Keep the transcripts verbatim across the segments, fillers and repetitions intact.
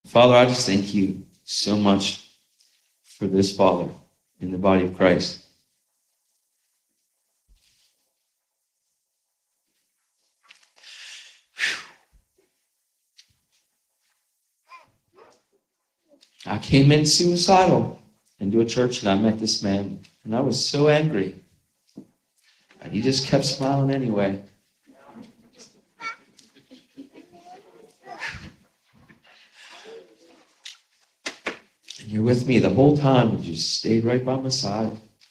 Father, I just thank you so much for this father in the body of Christ. I came in suicidal into a church and I met this man and I was so angry. And he just kept smiling anyway. And you're with me the whole time. You just stayed right by my side.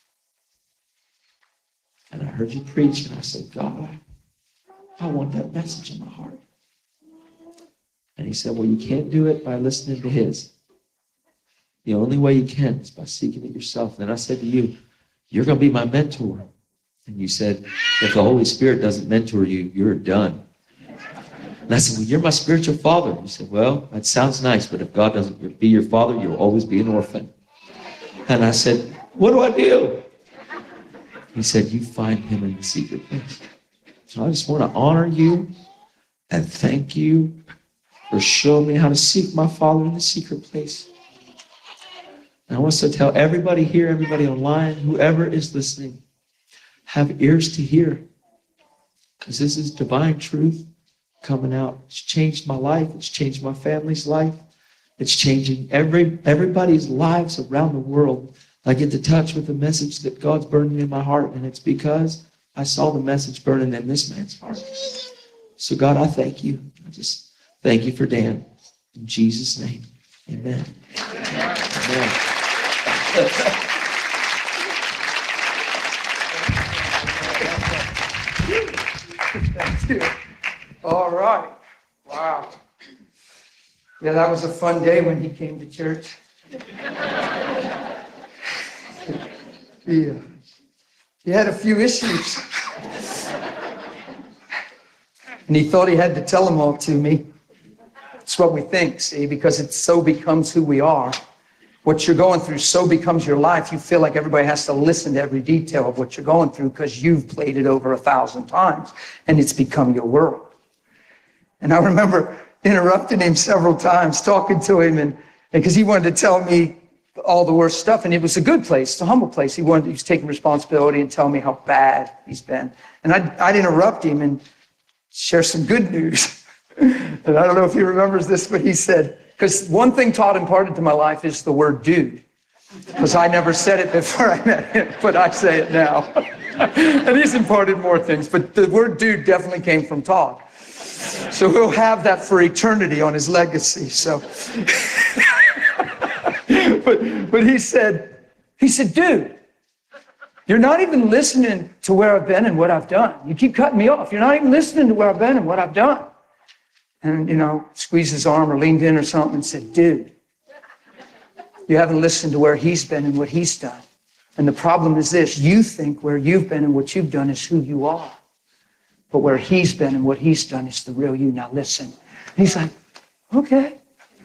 And I heard you preach and I said, God, I want that message in my heart. And he said, well, you can't do it by listening to his. The only way you can is by seeking it yourself. And I said to you, you're going to be my mentor. And you said, if the Holy Spirit doesn't mentor you, you're done. And I said, well, you're my spiritual father. You said, well, that sounds nice, but if God doesn't be your father, you'll always be an orphan. And I said, what do I do? He said, you find him in the secret place. So I just want to honor you and thank you for showing me how to seek my Father in the secret place. And I want to tell everybody here, everybody online, whoever is listening, have ears to hear. Because this is divine truth coming out. It's changed my life. It's changed my family's life. It's changing every everybody's lives around the world. I get to touch with the message that God's burning in my heart. And it's because I saw the message burning in this man's heart. So God, I thank you. I just thank you for Dan. In Jesus' name, amen. Amen. Thank you. All right. Wow. Yeah, that was a fun day when he came to church. Yeah. He had a few issues. And he thought he had to tell them all to me. It's what we think, see, because it so becomes who we are. What you're going through so becomes your life. You feel like everybody has to listen to every detail of what you're going through because you've played it over a thousand times and it's become your world. And I remember interrupting him several times, talking to him, and because he wanted to tell me all the worst stuff, and it was a good place, it's a humble place. He wanted, he was taking responsibility and tell me how bad he's been. And I'd, I'd interrupt him and share some good news. And I don't know if he remembers this, but he said, because one thing taught imparted to my life is the word dude. Because I never said it before I met him, but I say it now. And he's imparted more things, but the word dude definitely came from Todd. So he'll have that for eternity on his legacy. So, but but he said, he said, dude, you're not even listening to where I've been and what I've done. You keep cutting me off. You're not even listening to where I've been and what I've done. And, you know, squeezed his arm or leaned in or something and said, dude, you haven't listened to where he's been and what he's done. And the problem is this, you think where you've been and what you've done is who you are. But where he's been and what he's done is the real you. Now listen. And he's like, okay.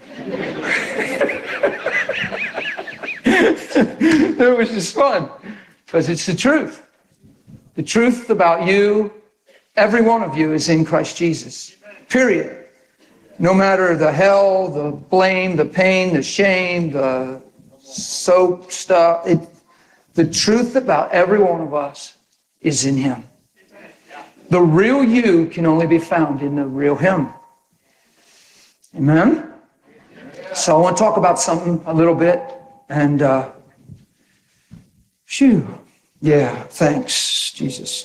It was just fun because it's the truth. The truth about you, every one of you is in Christ Jesus. Period. No matter the hell, the blame, the pain, the shame, the soap stuff, it, the truth about every one of us is in him. The real you can only be found in the real him. Amen? So I want to talk about something a little bit. And, uh, phew, yeah, thanks, Jesus.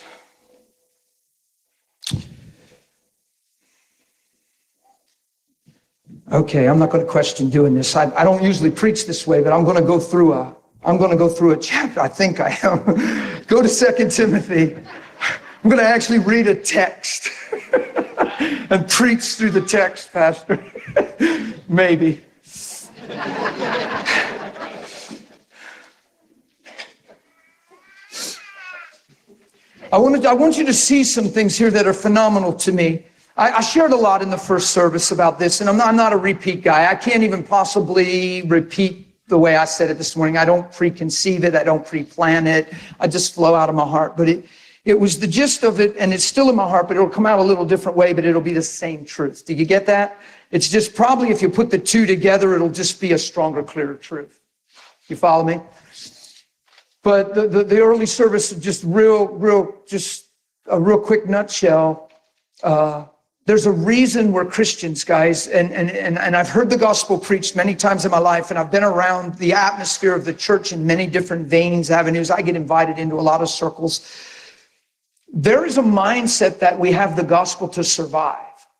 Okay, I'm not going to question doing this. I, I don't usually preach this way, but I'm going to go through a, I'm going to go through a chapter. I think I am. Go to Second Timothy. I'm going to actually read a text and preach through the text, Pastor. Maybe. I want, to, I want you to see some things here that are phenomenal to me. I, I shared a lot in the first service about this, and I'm not, I'm not a repeat guy. I can't even possibly repeat the way I said it this morning. I don't preconceive it. I don't pre-plan it. I just flow out of my heart. But it, it was the gist of it, and it's still in my heart, but it'll come out a little different way, but it'll be the same truth. Do you get that? It's just probably if you put the two together, it'll just be a stronger, clearer truth. You follow me? But the, the, the early service, just real, real, just a real quick nutshell. Uh, there's a reason we're Christians, guys. And, and, and, and I've heard the gospel preached many times in my life, and I've been around the atmosphere of the church in many different veins, avenues. I get invited into a lot of circles. There is a mindset that we have the gospel to survive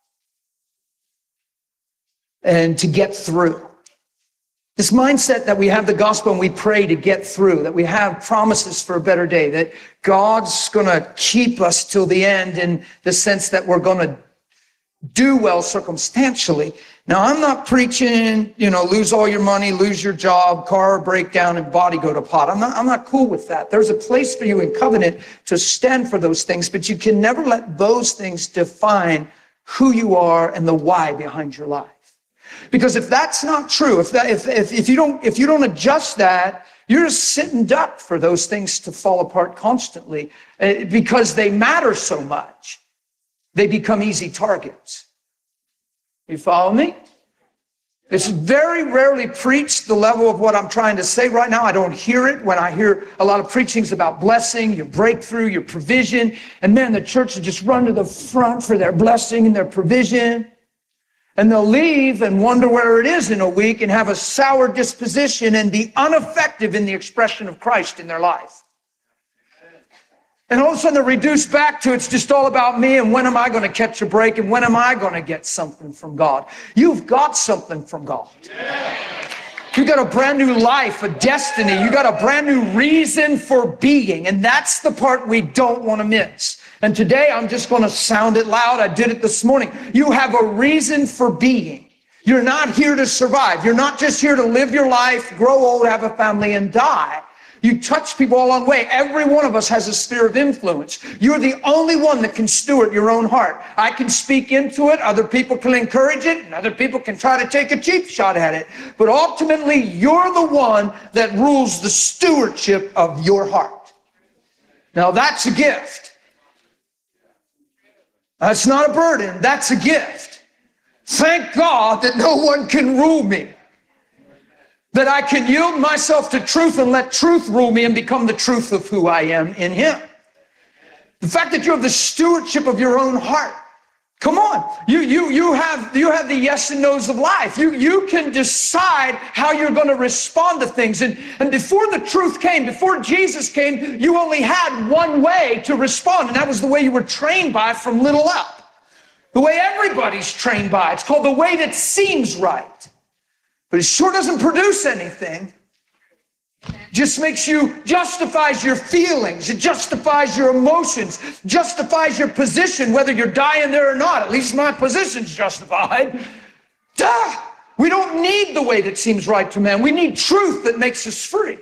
and to get through. This mindset that we have the gospel and we pray to get through, that we have promises for a better day, that God's going to keep us till the end in the sense that we're going to do well circumstantially. Now, I'm not preaching, you know, lose all your money, lose your job, car breakdown, and body go to pot. I'm not, I'm not cool with that. There's a place for you in covenant to stand for those things, but you can never let those things define who you are and the why behind your life. Because if that's not true, if that, if, if, if you don't, if you don't adjust that, you're just sitting duck for those things to fall apart constantly uh, because they matter so much. They become easy targets. You follow me? It's very rarely preached the level of what I'm trying to say right now. I don't hear it when I hear a lot of preachings about blessing, your breakthrough, your provision. And man, the church will just run to the front for their blessing and their provision. And they'll leave and wonder where it is in a week and have a sour disposition and be ineffective in the expression of Christ in their life. And all of a sudden they're reduced back to it's just all about me and when am I going to catch a break and when am I going to get something from God? You've got something from God. You got a brand new life, a destiny. You got a brand new reason for being. And that's the part we don't want to miss. And today I'm just going to sound it loud. I did it this morning. You have a reason for being. You're not here to survive. You're not just here to live your life, grow old, have a family, and die. You touch people along the way. Every one of us has a sphere of influence. You're the only one that can steward your own heart. I can speak into it. Other people can encourage it. And other people can try to take a cheap shot at it. But ultimately, you're the one that rules the stewardship of your heart. Now, that's a gift. That's not a burden. That's a gift. Thank God that no one can rule me. That I can yield myself to truth and let truth rule me and become the truth of who I am in Him. The fact that you have the stewardship of your own heart. Come on. You, you, you, have, you have the yes and no's of life. You, you can decide how you're going to respond to things. And, and before the truth came, before Jesus came, you only had one way to respond. And that was the way you were trained by from little up. The way everybody's trained by. It's called the way that seems right. But it sure doesn't produce anything. It just makes you, justifies your feelings. It justifies your emotions. Justifies your position, whether you're dying there or not. At least my position's justified. Duh! We don't need the way that seems right to man. We need truth that makes us free.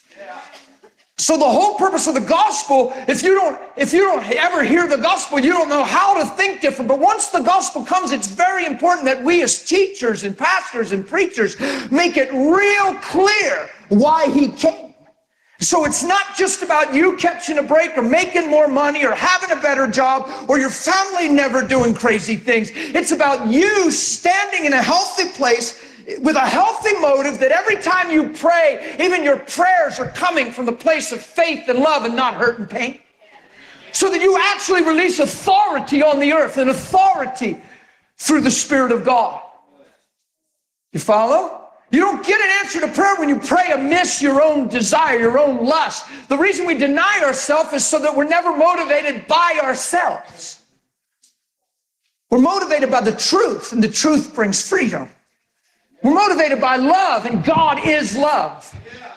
So the whole purpose of the gospel, if you don't, if you don't ever hear the gospel, you don't know how to think different. But once the gospel comes, it's very important that we as teachers and pastors and preachers make it real clear why He came. So it's not just about you catching a break or making more money or having a better job or your family never doing crazy things. It's about you standing in a healthy place with a healthy motive that every time you pray, even your prayers are coming from the place of faith and love and not hurt and pain. So that you actually release authority on the earth and authority through the Spirit of God. You follow? You don't get an answer to prayer when you pray amiss your own desire, your own lust. The reason we deny ourselves is so that we're never motivated by ourselves. We're motivated by the truth, and the truth brings freedom. We're motivated by love, and God is love.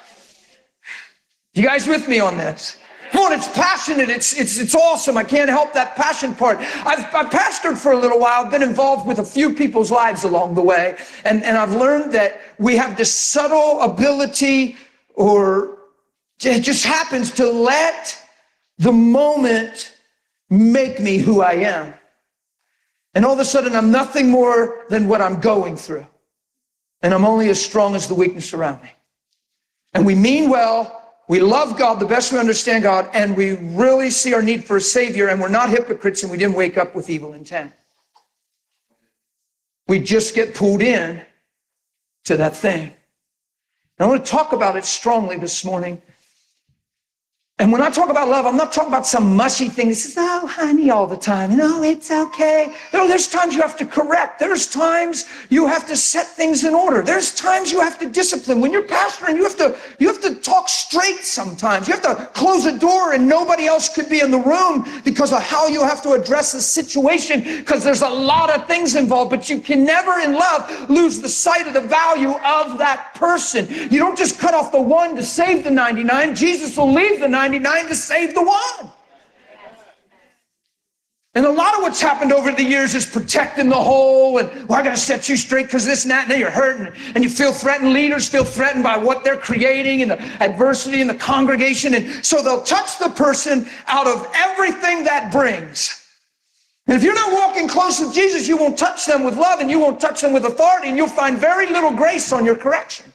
You guys with me on this? Come on, it's passionate. It's it's it's awesome. I can't help that passion part. I've, I've pastored for a little while. I've been involved with a few people's lives along the way. And, and I've learned that we have this subtle ability, or it just happens, to let the moment make me who I am. And all of a sudden, I'm nothing more than what I'm going through. And I'm only as strong as the weakness around me. And we mean well, we love God the best we understand God, and we really see our need for a Savior, and we're not hypocrites, and we didn't wake up with evil intent. We just get pulled in to that thing. And I want to talk about it strongly this morning. And when I talk about love, I'm not talking about some mushy thing that says, oh, honey, all the time. No, it's okay. No, there's times you have to correct. There's times you have to set things in order. There's times you have to discipline. When you're pastoring, you have to, you have to talk straight sometimes. You have to close a door and nobody else could be in the room because of how you have to address the situation, because there's a lot of things involved. But you can never in love lose the sight of the value of that person. You don't just cut off the one to save the ninety-nine. Jesus will leave the ninety-nine to save the one. And a lot of what's happened over the years is protecting the whole, and well, I got to set you straight because this and that, and then you're hurting, and you feel threatened. Leaders feel threatened by what they're creating and the adversity in the congregation, and so they'll touch the person out of everything that brings. And if you're not walking close with Jesus, you won't touch them with love, and you won't touch them with authority, and you'll find very little grace on your correction.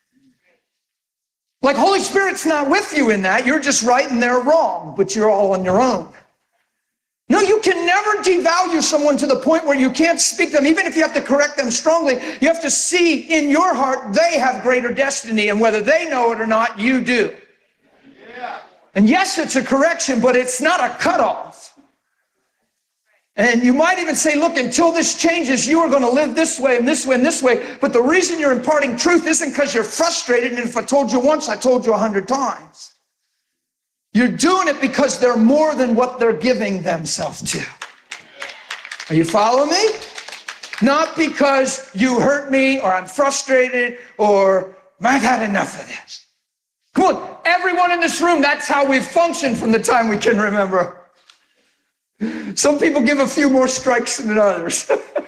Like Holy Spirit's not with you in that. You're just right and they're wrong, but you're all on your own. No, you can never devalue someone to the point where you can't speak to them. Even if you have to correct them strongly, you have to see in your heart they have greater destiny, and whether they know it or not, you do. Yeah. And yes, it's a correction, but it's not a cutoff. And you might even say, look, until this changes, you are going to live this way and this way and this way. But the reason you're imparting truth isn't because you're frustrated. And if I told you once, I told you a hundred times. You're doing it because they're more than what they're giving themselves to. Are you following me? Not because you hurt me or I'm frustrated or I've had enough of this. Come on, everyone in this room, that's how we've functioned from the time we can remember. Some people give a few more strikes than others.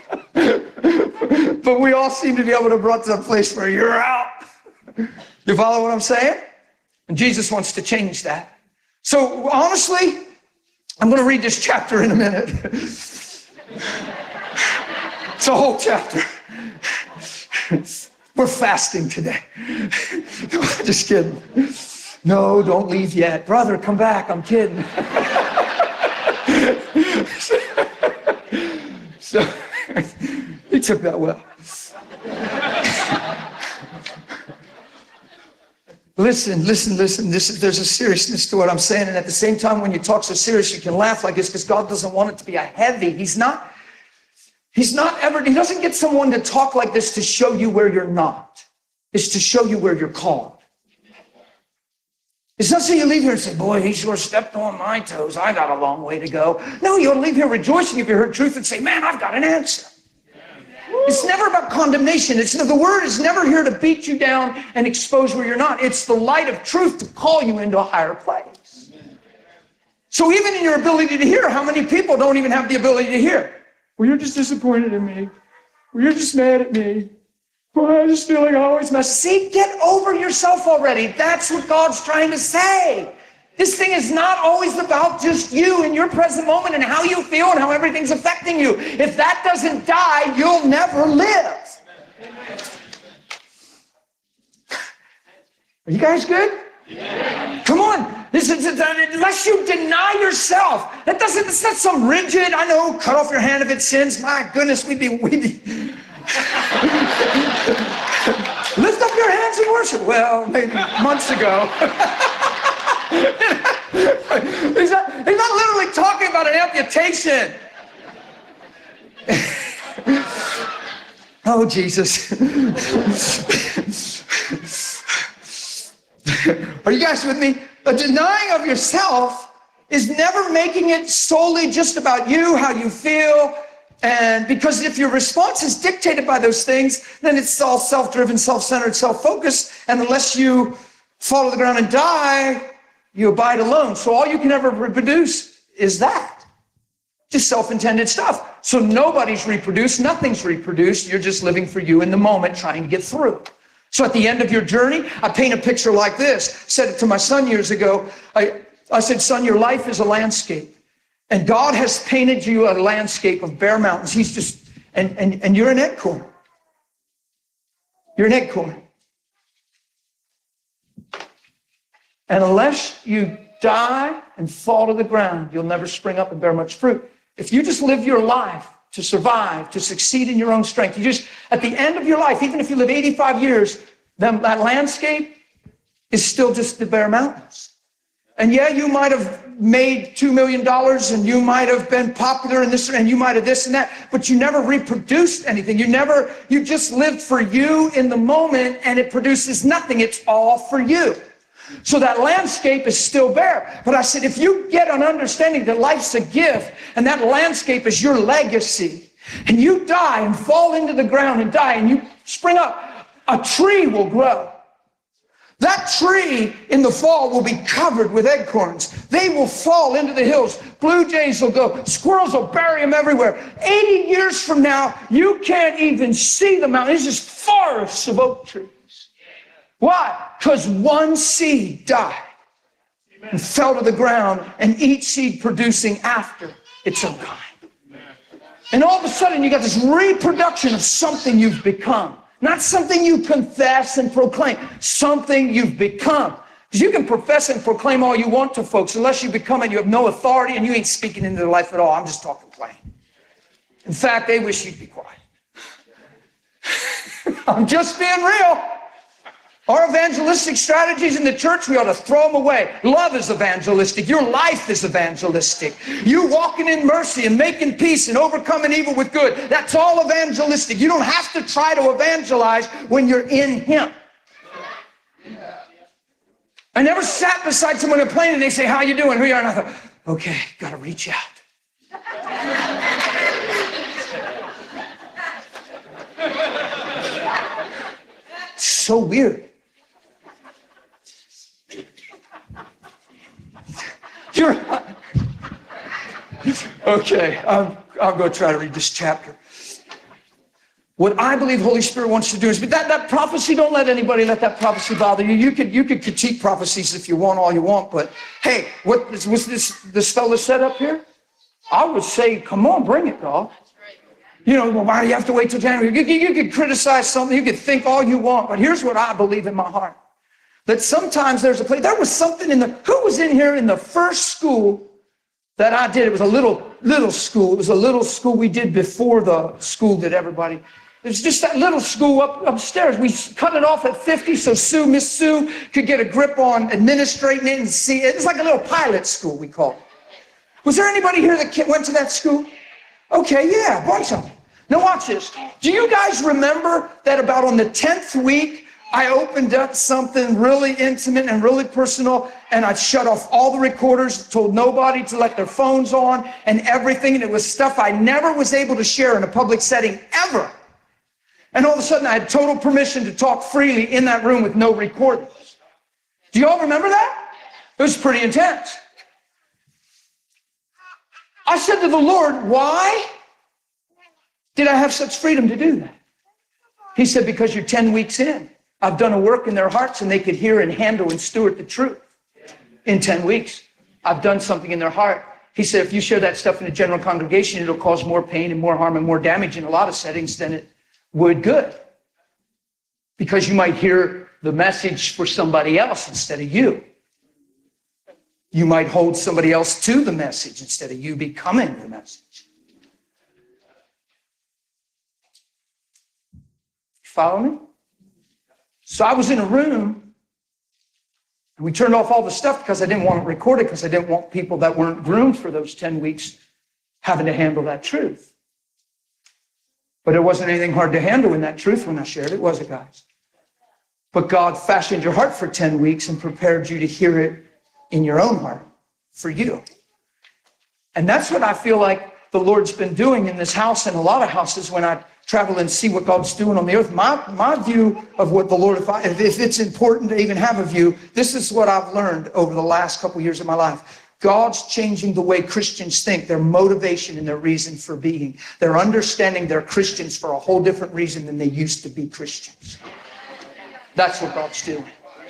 But we all seem to be able to brought to a place where you're out. You follow what I'm saying? And Jesus wants to change that. So honestly, I'm going to read this chapter in a minute. It's a whole chapter. We're fasting today. Just kidding. No, don't leave yet. Brother, come back. I'm kidding. So he took that well. Listen, listen, listen. This is, there's a seriousness to what I'm saying. And at the same time, when you talk so serious, you can laugh like this because God doesn't want it to be a heavy. He's not, he's not ever, he doesn't get someone to talk like this to show you where you're not. It's to show you where you're called. It's not so you leave here and say, boy, he sure stepped on my toes. I got a long way to go. No, you'll leave here rejoicing if you heard truth and say, man, I've got an answer. It's never about condemnation. It's the word is never here to beat you down and expose where you're not. It's the light of truth to call you into a higher place. So even in your ability to hear, how many people don't even have the ability to hear? Well, you're just disappointed in me. Well, you're just mad at me. Well, I just feel like I always mess. See, get over yourself already. That's what God's trying to say. This thing is not always about just you in your present moment and how you feel and how everything's affecting you. If that doesn't die, you'll never live. Are you guys good? Yeah. Come on. This is, unless you deny yourself, that doesn't, it's not some rigid, I know, cut off your hand if it sins. My goodness, we'd be, we'd be. Lift up your hands and worship. Well, maybe months ago. he's, not, he's not literally talking about an amputation. Oh, Jesus. Are you guys with me? A denying of yourself is never making it solely just about you, how you feel. And because if your response is dictated by those things, then it's all self-driven, self-centered, self-focused. And unless you fall to the ground and die, you abide alone. So all you can ever reproduce is that. Just self-intended stuff. So nobody's reproduced, nothing's reproduced. You're just living for you in the moment, trying to get through. So at the end of your journey, I paint a picture like this. Said it to my son years ago. I, I said, son, your life is a landscape. And God has painted you a landscape of bare mountains. He's just, and, and, and you're an acorn. You're an acorn. And unless you die and fall to the ground, you'll never spring up and bear much fruit. If you just live your life to survive, to succeed in your own strength. You just, at the end of your life, even if you live eighty-five years, then that landscape is still just the bare mountains. And yeah, you might have made two million dollars and you might have been popular in this and you might have this and that, but you never reproduced anything. You never, you just lived for you in the moment and it produces nothing. It's all for you. So that landscape is still bare. But I said, if you get an understanding that life's a gift and that landscape is your legacy and you die and fall into the ground and die and you spring up, a tree will grow. That tree in the fall will be covered with acorns. They will fall into the hills. Blue jays will go. Squirrels will bury them everywhere. eighty years from now, you can't even see the mountain. It's just forests of oak trees. Why? Because one seed died and fell to the ground, and each seed producing after its own kind. And all of a sudden, you got this reproduction of something you've become. Not something you confess and proclaim, something you've become. Because you can profess and proclaim all you want to folks. Unless you become it, you have no authority and you ain't speaking into their life at all. I'm just talking plain. In fact, they wish you'd be quiet. I'm just being real. Our evangelistic strategies in the church, we ought to throw them away. Love is evangelistic. Your life is evangelistic. You walking in mercy and making peace and overcoming evil with good. That's all evangelistic. You don't have to try to evangelize when you're in Him. I never sat beside someone in a plane and they say, how you doing? Who you are? And I thought, okay, got to reach out. So weird. You're okay. I'm, I'll go try to read this chapter. What I believe Holy Spirit wants to do is, but that, that prophecy, don't let anybody let that prophecy bother you. You could you could critique prophecies if you want, all you want, but hey, what was this this fella set up here? I would say, come on, bring it, God. You know, well, why do you have to wait till January? You, you, you could criticize something, you could think all you want, but here's what I believe in my heart. That sometimes there's a place, there was something in the, who was in here in the first school that I did? It was a little, little school. It was a little school we did before the school that everybody, it was just that little school up upstairs. We cut it off at fifty so Sue, Miss Sue could get a grip on administrating it and see it. It's like a little pilot school, we call it. Was there anybody here that went to that school? Okay, yeah, a bunch of them. Now watch this. Do you guys remember that about on the tenth week, I opened up something really intimate and really personal, and I shut off all the recorders, told nobody to let their phones on and everything, and it was stuff I never was able to share in a public setting ever. And all of a sudden, I had total permission to talk freely in that room with no recordings. Do you all remember that? It was pretty intense. I said to the Lord, why did I have such freedom to do that? He said, because you're ten weeks in. I've done a work in their hearts and they could hear and handle and steward the truth. In ten weeks, I've done something in their heart. He said, if you share that stuff in a general congregation, it'll cause more pain and more harm and more damage in a lot of settings than it would good. Because you might hear the message for somebody else instead of you. You might hold somebody else to the message instead of you becoming the message. Follow me? So I was in a room, and we turned off all the stuff because I didn't want it recorded, because I didn't want people that weren't groomed for those ten weeks having to handle that truth. But it wasn't anything hard to handle in that truth when I shared it, was it, guys? But God fashioned your heart for ten weeks and prepared you to hear it in your own heart for you. And that's what I feel like the Lord's been doing in this house and a lot of houses when I travel and see what God's doing on the earth. My, my view of what the Lord, if, I, if it's important to even have a view, this is what I've learned over the last couple of years of my life. God's changing the way Christians think, their motivation and their reason for being. They're understanding they're Christians for a whole different reason than they used to be Christians. That's what God's doing.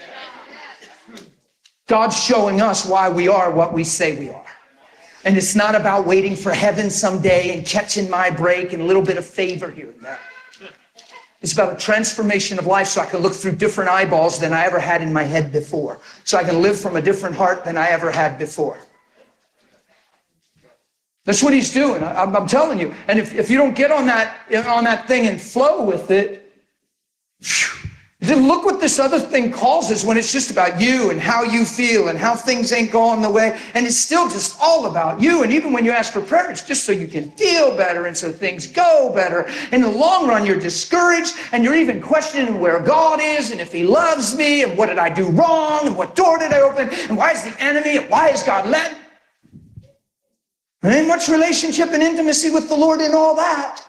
God's showing us why we are what we say we are. And it's not about waiting for heaven someday and catching my break and a little bit of favor here and there. It's about a transformation of life so I can look through different eyeballs than I ever had in my head before. So I can live from a different heart than I ever had before. That's what he's doing. I, I'm, I'm telling you. And if, if you don't get on that, on that thing and flow with it, phew, then look what this other thing causes when it's just about you and how you feel and how things ain't going the way. And it's still just all about you. And even when you ask for prayer, it's just so you can feel better and so things go better. In the long run, you're discouraged and you're even questioning where God is and if he loves me and what did I do wrong and what door did I open and why is the enemy and why is God let? There ain't much relationship and intimacy with the Lord in all that.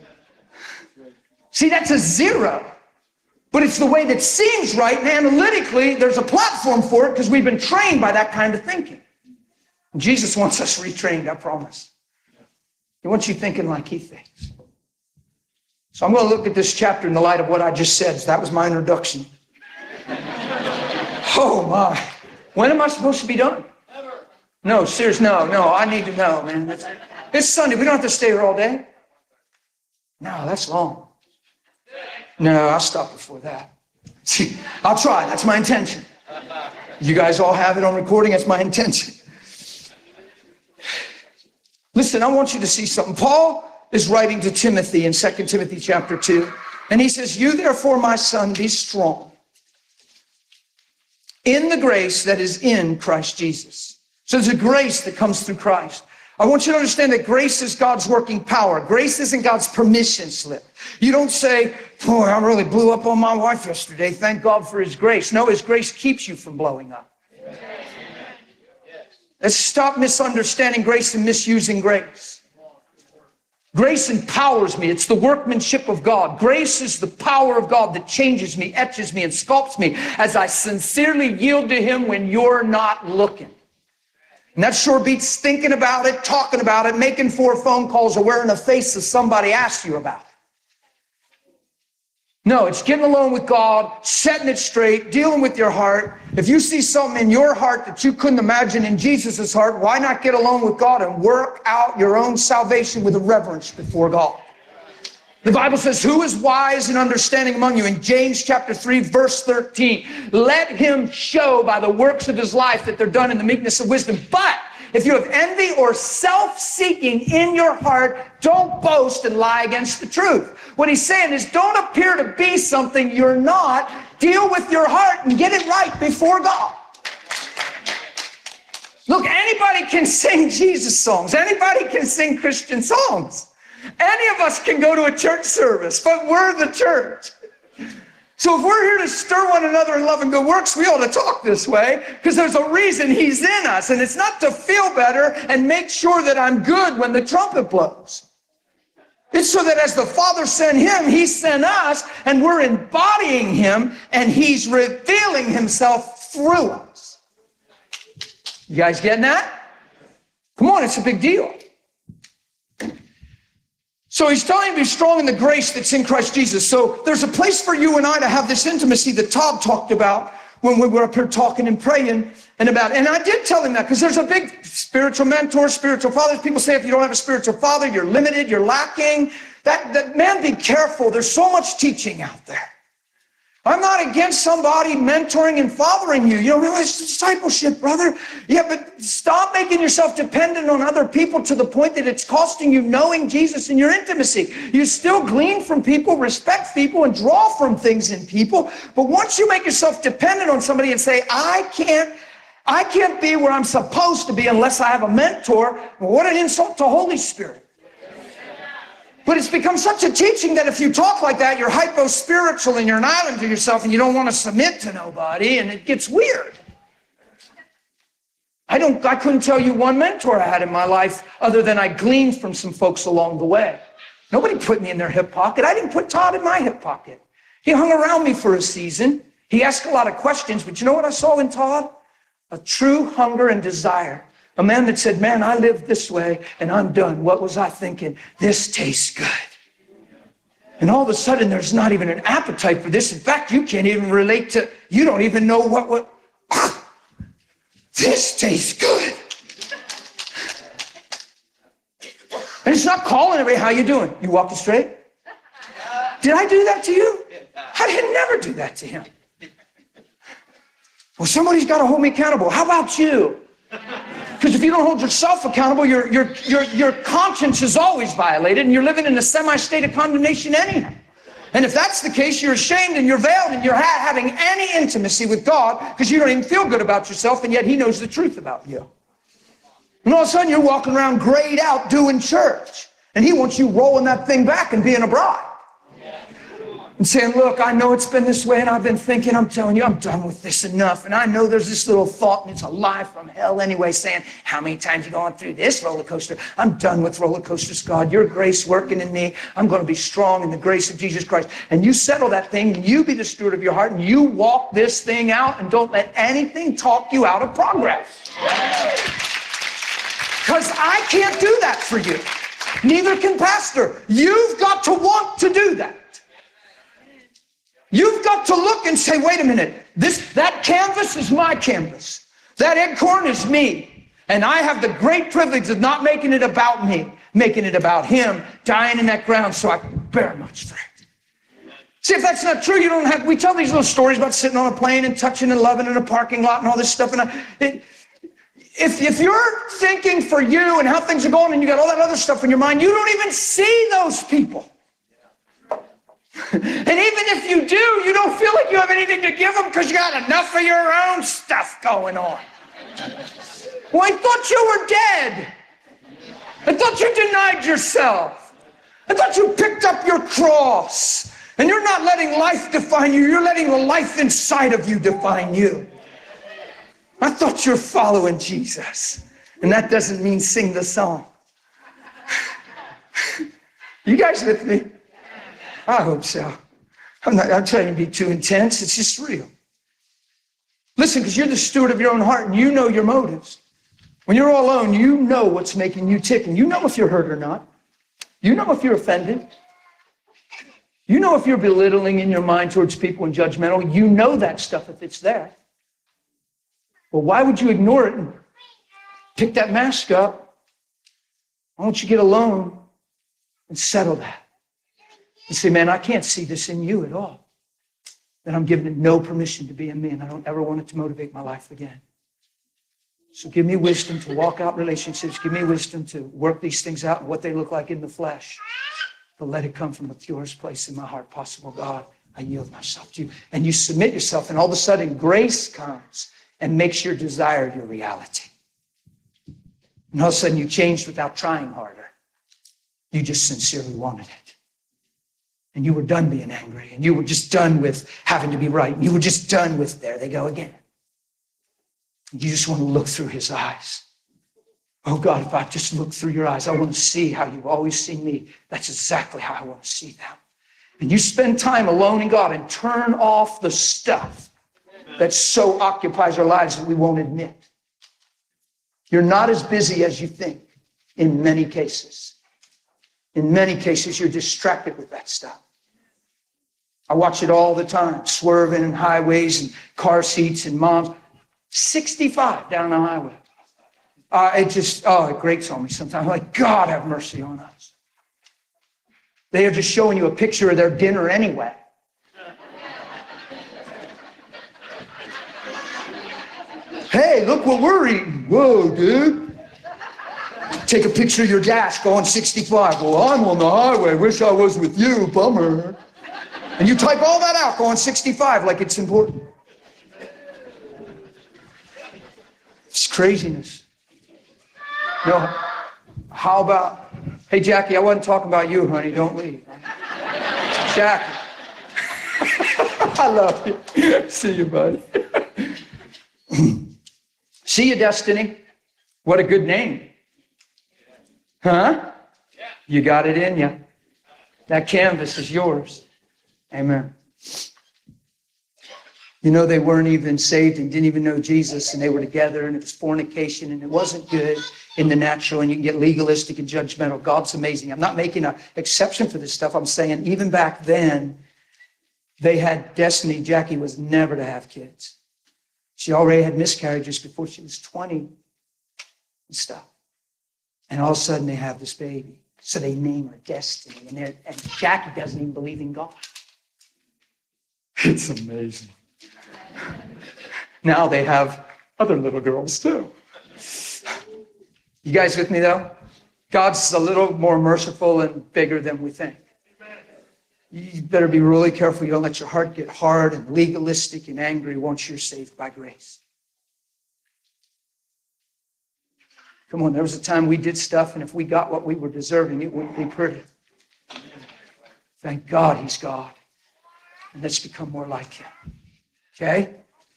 See, that's a zero. But it's the way that seems right, and analytically, there's a platform for it because we've been trained by that kind of thinking. Jesus wants us retrained, I promise. He wants you thinking like he thinks. So I'm going to look at this chapter in the light of what I just said. So that was my introduction. Oh, my. When am I supposed to be done? No, seriously, no, no, I need to know, man. It's, it's Sunday. We don't have to stay here all day. No, that's long. No, I'll stop before that. See, I'll try. That's my intention. You guys all have it on recording. That's my intention. Listen, I want you to see something. Paul is writing to Timothy in Second Timothy chapter two. And he says, you therefore, my son, be strong in the grace that is in Christ Jesus. So there's a grace that comes through Christ. I want you to understand that grace is God's working power. Grace isn't God's permission slip. You don't say, boy, I really blew up on my wife yesterday. Thank God for his grace. No, his grace keeps you from blowing up. Let's stop misunderstanding grace and misusing grace. Grace empowers me. It's the workmanship of God. Grace is the power of God that changes me, etches me, and sculpts me as I sincerely yield to him when you're not looking. And that sure beats thinking about it, talking about it, making four phone calls, or wearing a face that somebody asked you about. No, it's getting alone with God, setting it straight, dealing with your heart. If you see something in your heart that you couldn't imagine in Jesus' heart, why not get alone with God and work out your own salvation with a reverence before God? The Bible says, who is wise and understanding among you? In James chapter three, verse thirteen, let him show by the works of his life that they're done in the meekness of wisdom. But if you have envy or self-seeking in your heart, don't boast and lie against the truth. What he's saying is don't appear to be something you're not. Deal with your heart and get it right before God. Look, anybody can sing Jesus songs. Anybody can sing Christian songs. Any of us can go to a church service, but we're the church. So if we're here to stir one another in love and good works, we ought to talk this way because there's a reason he's in us. And it's not to feel better and make sure that I'm good when the trumpet blows. It's so that as the Father sent him, he sent us, and we're embodying him, and he's revealing himself through us. You guys getting that? Come on, it's a big deal. So he's telling you to be strong in the grace that's in Christ Jesus. So there's a place for you and I to have this intimacy that Todd talked about when we were up here talking and praying and about. And I did tell him that because there's a big spiritual mentor, spiritual father. People say if you don't have a spiritual father, you're limited, you're lacking. That, that man, be careful. There's so much teaching out there. I'm not against somebody mentoring and fathering you. You know, it's discipleship, brother. Yeah, but stop making yourself dependent on other people to the point that it's costing you knowing Jesus in your intimacy. You still glean from people, respect people, and draw from things in people. But once you make yourself dependent on somebody and say, I can't, I can't be where I'm supposed to be unless I have a mentor, well, what an insult to Holy Spirit. But it's become such a teaching that if you talk like that, you're hypo-spiritual and you're an island to yourself and you don't want to submit to nobody, and it gets weird. I don't, I couldn't tell you one mentor I had in my life other than I gleaned from some folks along the way. Nobody put me in their hip pocket. I didn't put Todd in my hip pocket. He hung around me for a season. He asked a lot of questions, but you know what I saw in Todd? A true hunger and desire. A man that said, man, I live this way and I'm done. What was I thinking? This tastes good. And all of a sudden, there's not even an appetite for this. In fact, you can't even relate to, you don't even know what, what, this tastes good. And it's not calling everybody, how you doing? You walking straight? Did I do that to you? I didn't never do that to him. Well, somebody's got to hold me accountable. How about you? Because if you don't hold yourself accountable, your, your, your, your conscience is always violated, and you're living in a semi-state of condemnation anyhow. And if that's the case, you're ashamed and you're veiled and you're ha- having any intimacy with God because you don't even feel good about yourself, and yet He knows the truth about you. And all of a sudden, you're walking around grayed out doing church, and He wants you rolling that thing back and being a bride. And saying, look, I know it's been this way, and I've been thinking, I'm telling you, I'm done with this enough. And I know there's this little thought, and it's a lie from hell anyway, saying, how many times you going through this roller coaster? I'm done with roller coasters, God. Your grace working in me. I'm going to be strong in the grace of Jesus Christ. And you settle that thing, and you be the steward of your heart, and you walk this thing out, and don't let anything talk you out of progress. Because I can't do that for you. Neither can Pastor. You've got to want to do that. You've got to look and say, wait a minute, this, that canvas is my canvas. That acorn is me. And I have the great privilege of not making it about me, making it about Him dying in that ground so I can bear much fruit. See, if that's not true, you don't have, we tell these little stories about sitting on a plane and touching and loving in a parking lot and all this stuff. And I, it, if, if you're thinking for you and how things are going and you got all that other stuff in your mind, you don't even see those people. And even if you do, you don't feel like you have anything to give them because you got enough of your own stuff going on. Well, I thought you were dead. I thought you denied yourself. I thought you picked up your cross. And you're not letting life define you. You're letting the life inside of you define you. I thought you're following Jesus. And that doesn't mean sing the song. You guys with me? I hope so. I'm not I'm trying to be too intense. It's just real. Listen, because you're the steward of your own heart and you know your motives. When you're all alone, you know what's making you tick. And you know if you're hurt or not. You know if you're offended. You know if you're belittling in your mind towards people and judgmental. You know that stuff if it's there. Well, why would you ignore it and pick that mask up? Why don't you get alone and settle that? And say, man, I can't see this in you at all. Then I'm giving it no permission to be in me, and I don't ever want it to motivate my life again. So give me wisdom to walk out relationships. Give me wisdom to work these things out and what they look like in the flesh. But let it come from the purest place in my heart possible. God, I yield myself to you. And you submit yourself, and all of a sudden grace comes and makes your desire your reality. And all of a sudden you changed without trying harder. You just sincerely wanted it. And you were done being angry. And you were just done with having to be right. And you were just done with, there they go again. You just want to look through His eyes. Oh God, if I just look through your eyes, I want to see how you've always seen me. That's exactly how I want to see them. And you spend time alone in God and turn off the stuff that so occupies our lives that we won't admit. You're not as busy as you think in many cases. In many cases, you're distracted with that stuff. I watch it all the time, swerving in highways and car seats and moms. sixty-five down the highway. Uh, it just, oh, it grates on me sometimes. I'm like, God, have mercy on us. They are just showing you a picture of their dinner anyway. Hey, look what we're eating. Whoa, dude. Take a picture of your dash going sixty-five. Well, I'm on the highway. Wish I was with you. Bummer. And you type all that out going sixty-five like it's important. It's craziness. You know, how about, hey, Jackie, I wasn't talking about you, honey. Don't leave. Jackie. I love you. See you, buddy. See you, Destiny. What a good name. Huh? You got it in you. That canvas is yours. Amen. You know, they weren't even saved and didn't even know Jesus, and they were together, and it was fornication, and it wasn't good in the natural, and you can get legalistic and judgmental. God's amazing. I'm not making an exception for this stuff. I'm saying even back then, they had destiny. Jackie was never to have kids. She already had miscarriages before she was twenty and stuff. And all of a sudden they have this baby. So they name her Destiny. And, and Jackie doesn't even believe in God. It's amazing. Now they have other little girls too. You guys with me though? God's a little more merciful and bigger than we think. You better be really careful you don't let your heart get hard and legalistic and angry once you're saved by grace. Come on, there was a time we did stuff, and if we got what we were deserving, it wouldn't be pretty. Thank God he's God. And let's become more like him. Okay?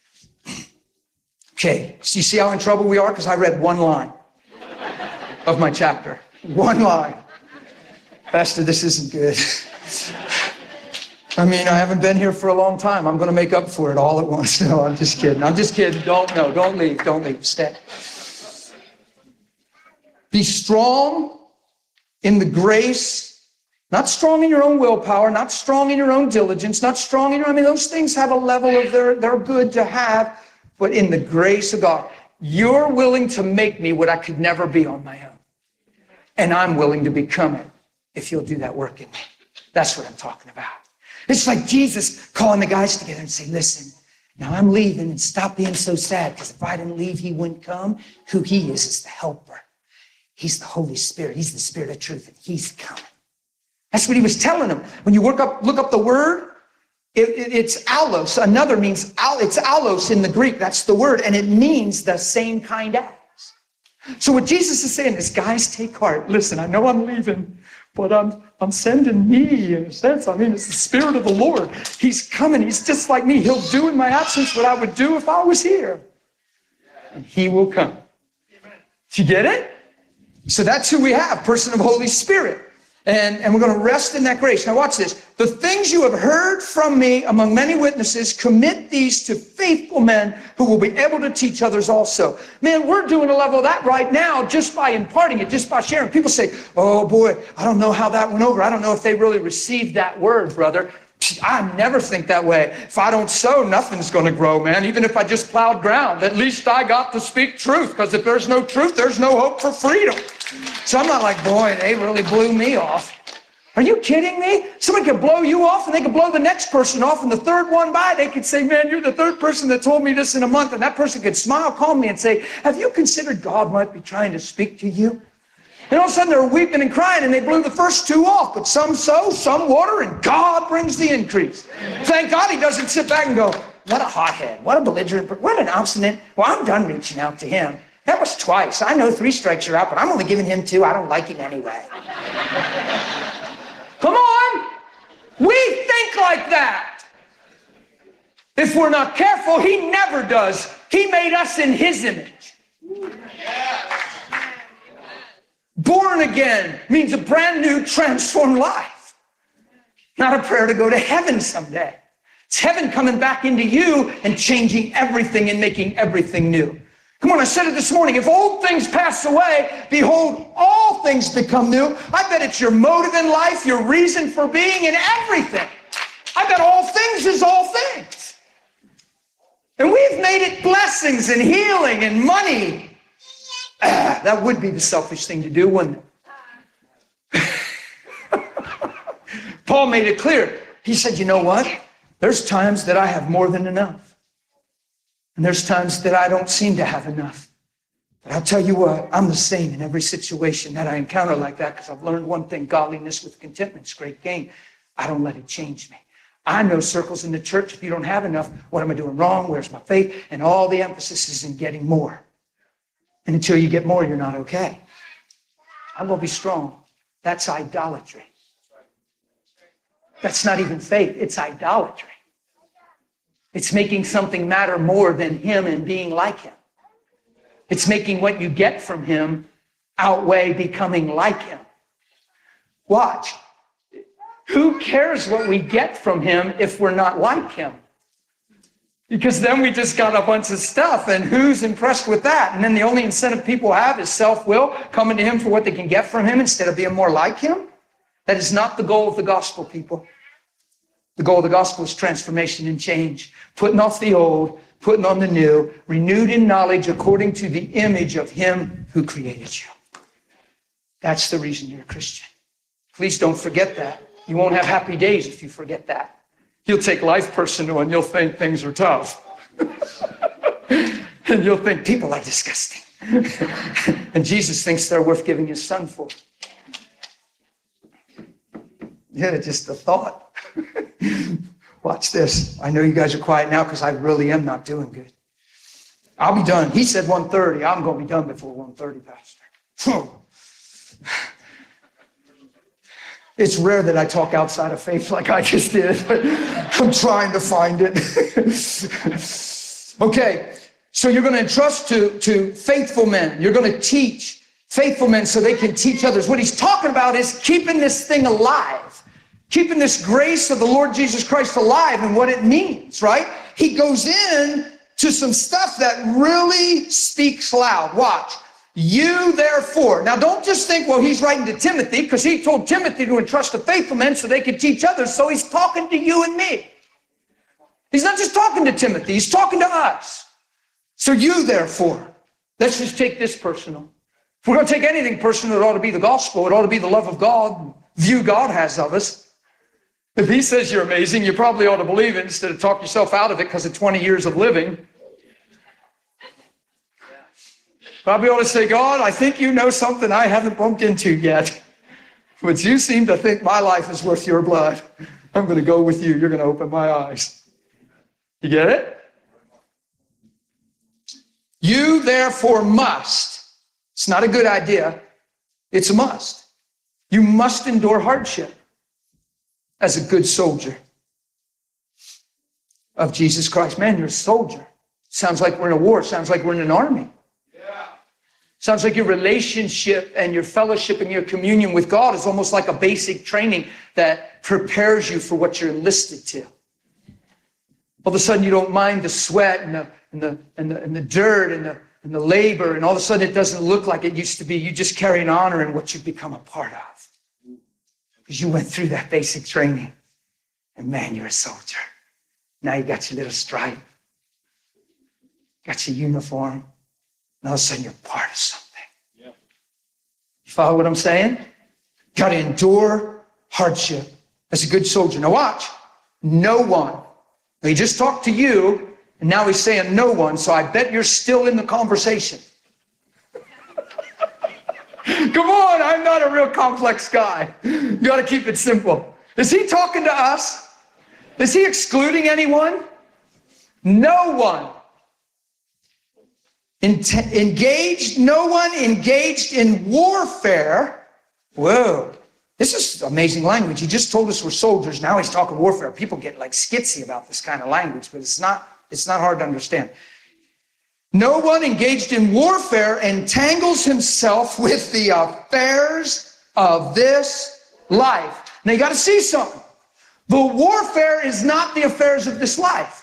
Okay, so you see how in trouble we are? Because I read one line of my chapter. One line. Pastor, this isn't good. I mean, I haven't been here for a long time. I'm going to make up for it all at once. No, I'm just kidding. I'm just kidding. Don't, no, don't leave. Don't leave. Stay. Be strong in the grace, not strong in your own willpower, not strong in your own diligence, not strong in your, I mean, those things have a level of their, they're good to have, but in the grace of God. You're willing to make me what I could never be on my own. And I'm willing to become it if you'll do that work in me. That's what I'm talking about. It's like Jesus calling the guys together and saying, listen, now I'm leaving, and stop being so sad, because if I didn't leave, he wouldn't come. Who he is is the helper. He's the Holy Spirit. He's the Spirit of truth, and he's coming. That's what he was telling them. When you look up, look up the word, it, it, it's allos. Another means, al, it's allos in the Greek. That's the word, and it means the same kind as. So what Jesus is saying is, guys, take heart. Listen, I know I'm leaving, but I'm, I'm sending me in a sense. I mean, it's the Spirit of the Lord. He's coming. He's just like me. He'll do in my absence what I would do if I was here. And he will come. Did you get it? So that's who we have, person of Holy Spirit. And, and we're going to rest in that grace. Now watch this. The things you have heard from me among many witnesses, commit these to faithful men who will be able to teach others also. Man, we're doing a level of that right now just by imparting it, just by sharing. People say, oh boy, I don't know how that went over. I don't know if they really received that word, brother. I never think that way. If I don't sow, nothing's going to grow, man. Even if I just plowed ground, at least I got to speak truth, because if there's no truth, there's no hope for freedom. So I'm not like, boy, they really blew me off. Are you kidding me? Somebody could blow you off, and they could blow the next person off, and the third one by, they could say, man, you're the third person that told me this in a month. And that person could smile, call me, and say, have you considered God might be trying to speak to you? And all of a sudden they're weeping and crying, and they blew the first two off. But some sow, some water, and God brings the increase. Thank God he doesn't sit back and go, what a hothead, what a belligerent, what an obstinate. Well, I'm done reaching out to him. That was twice. I know three strikes are out, but I'm only giving him two. I don't like him anyway. Come on. We think like that. If we're not careful, he never does. He made us in his image. Born again means a brand new, transformed life. Not a prayer to go to heaven someday. It's heaven coming back into you and changing everything and making everything new. Come on, I said it this morning. If old things pass away, behold, all things become new. I bet it's your motive in life, your reason for being, and everything. I bet all things is all things. And we've made it blessings and healing and money. Ah, that would be the selfish thing to do, wouldn't it? Paul made it clear. He said, you know what? There's times that I have more than enough. And there's times that I don't seem to have enough. But I'll tell you what, I'm the same in every situation that I encounter like that, because I've learned one thing: godliness with contentment is great gain. I don't let it change me. I know circles in the church, if you don't have enough, what am I doing wrong? Where's my faith? And all the emphasis is in getting more. And until you get more, you're not okay. I'm going to be strong. That's idolatry. That's not even faith. It's idolatry. It's making something matter more than him and being like him. It's making what you get from him outweigh becoming like him. Watch. Who cares what we get from him if we're not like him? Because then we just got a bunch of stuff, and who's impressed with that? And then the only incentive people have is self-will, coming to him for what they can get from him instead of being more like him. That is not the goal of the gospel, people. The goal of the gospel is transformation and change, putting off the old, putting on the new, renewed in knowledge according to the image of him who created you. That's the reason you're a Christian. Please don't forget that. You won't have happy days if you forget that. You'll take life personal, and you'll think things are tough. And you'll think people are disgusting. And Jesus thinks they're worth giving his son for. Yeah, just a thought. Watch this. I know you guys are quiet now because I really am not doing good. I'll be done. He said one thirty. I'm going to be done before one thirty, Pastor. It's rare that I talk outside of faith like I just did, but I'm trying to find it. Okay, so you're going to entrust to, to faithful men. You're going to teach faithful men so they can teach others. What he's talking about is keeping this thing alive, keeping this grace of the Lord Jesus Christ alive and what it means, right? He goes in to some stuff that really speaks loud. Watch. You therefore. Now don't just think, well, he's writing to Timothy because he told Timothy to entrust to faithful men so they could teach others. So he's talking to you and me. He's not just talking to Timothy, he's talking to us. So you therefore. Let's just take this personal. If we're going to take anything personal, it ought to be the gospel. It ought to be the love of God, view God has of us. If he says you're amazing, you probably ought to believe it instead of talk yourself out of it because of twenty years of living. Probably ought to say, God, I think you know something I haven't bumped into yet. But you seem to think my life is worth your blood. I'm going to go with you. You're going to open my eyes. You get it? You therefore must. It's not a good idea. It's a must. You must endure hardship as a good soldier of Jesus Christ. Man, you're a soldier. Sounds like we're in a war. Sounds like we're in an army. Sounds like your relationship and your fellowship and your communion with God is almost like a basic training that prepares you for what you're enlisted to. All of a sudden, you don't mind the sweat and the, and the, and the, and the dirt and the, and the labor, and all of a sudden it doesn't look like it used to be. You just carry an honor in what you've become a part of. Because you went through that basic training. And man, you're a soldier. Now you got your little stripe. Got your uniform. And all of a sudden, you're part of something. Yeah. You follow what I'm saying? Got to endure hardship as a good soldier. Now watch. No one. He just talked to you, and now he's saying no one, so I bet you're still in the conversation. Come on, I'm not a real complex guy. You got to keep it simple. Is he talking to us? Is he excluding anyone? No one. Engaged, no one engaged in warfare. Whoa, this is amazing language. He just told us we're soldiers. Now he's talking warfare. People get like skitsy about this kind of language, but it's not, it's not hard to understand. No one engaged in warfare entangles himself with the affairs of this life. Now you got to see something. The warfare is not the affairs of this life.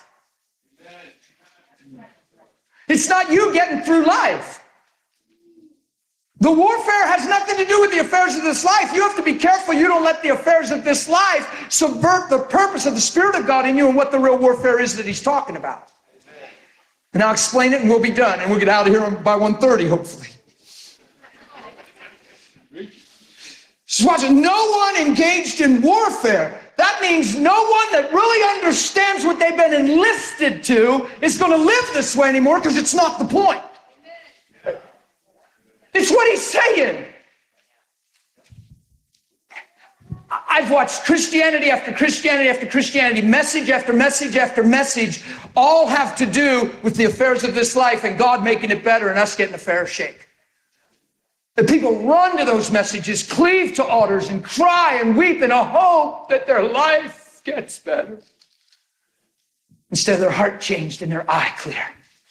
It's not you getting through life. The warfare has nothing to do with the affairs of this life. You have to be careful you don't let the affairs of this life subvert the purpose of the Spirit of God in you and what the real warfare is that he's talking about. And I'll explain it and we'll be done. And we'll get out of here by one thirty, hopefully. So watch it. No one engaged in warfare. That means no one that really understands what they've been enlisted to is going to live this way anymore because it's not the point. It's what he's saying. I've watched Christianity after Christianity after Christianity, message after message after message, all have to do with the affairs of this life and God making it better and us getting a fair shake. The people run to those messages, cleave to altars, and cry and weep in a hope that their life gets better. Instead of their heart changed and their eye clear.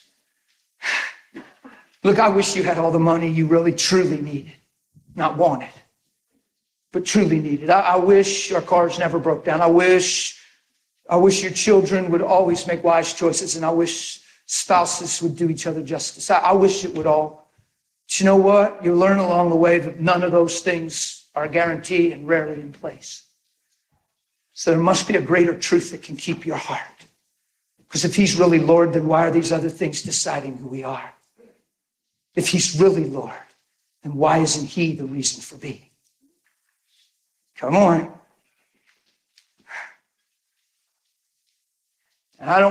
Look, I wish you had all the money you really truly needed. Not wanted, but truly needed. I, I wish our cars never broke down. I wish, I wish your children would always make wise choices, and I wish spouses would do each other justice. I, I wish it would all. But you know what? You learn along the way that none of those things are guaranteed and rarely in place. So there must be a greater truth that can keep your heart. Because if he's really Lord, then why are these other things deciding who we are? If he's really Lord, then why isn't he the reason for being? Come on. And I don't